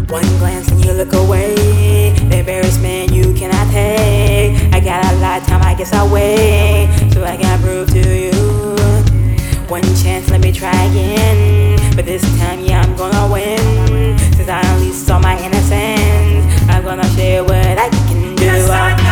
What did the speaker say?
One glance and you look away. The embarrassment you cannot take. I got a lot of time, I guess I'll wait so I can prove to you. One chance, let me try again. But this time, yeah, I'm gonna win. Since I unleashed all my innocence, I'm gonna show you what I can do.